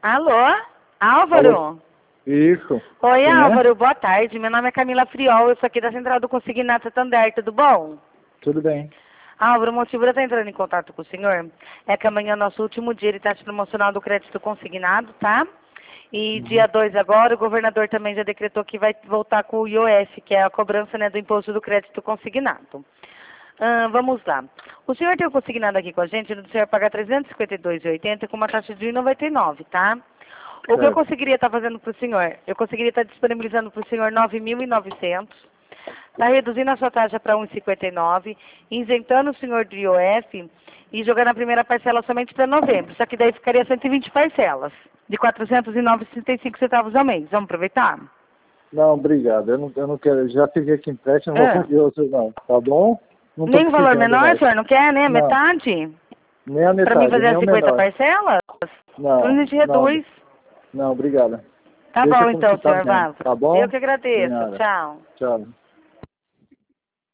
Alô? Alô? Álvaro? Isso. Oi, Quem é? Álvaro, boa tarde. Meu nome é Camila Friol, eu sou aqui da Central do Consignado Santander, tudo bom? Tudo bem. Álvaro, o motivo de eu estar entrando em contato com o senhor é que amanhã é nosso último dia de taxa promocional do crédito consignado, tá? E dia 2 agora, o governador também já decretou que vai voltar com o IOF, que é a cobrança, né, do imposto do crédito consignado. Vamos lá. O senhor tem o consignado aqui com a gente, o senhor paga R$ 352,80 com uma taxa de 1,99, tá? O que eu Certo. conseguiria estar fazendo para o senhor? Eu conseguiria estar disponibilizando para o senhor 9.900, está reduzindo a sua taxa para 1,59, isentando o senhor do IOF e jogando a primeira parcela somente para novembro. Só que daí ficaria 120 parcelas, de R$ 409,65 ao mês. Vamos aproveitar? Não, obrigado. Eu não quero. Já peguei aqui empréstimo, não vou Ah. fazer outro, não. Tá bom? Não tô Nem o valor precisando menor, mais. senhor? Não quer, né? Não. Metade? Nem a Para mim metade, fazer nem as o 50 menor. parcelas? Então a Não, gente não. reduz. Não, obrigado. Tá Deixa bom como que então, tá senhor mesmo. Vávaro. Tá Eu bom? que De agradeço. nada. Tchau. Tchau.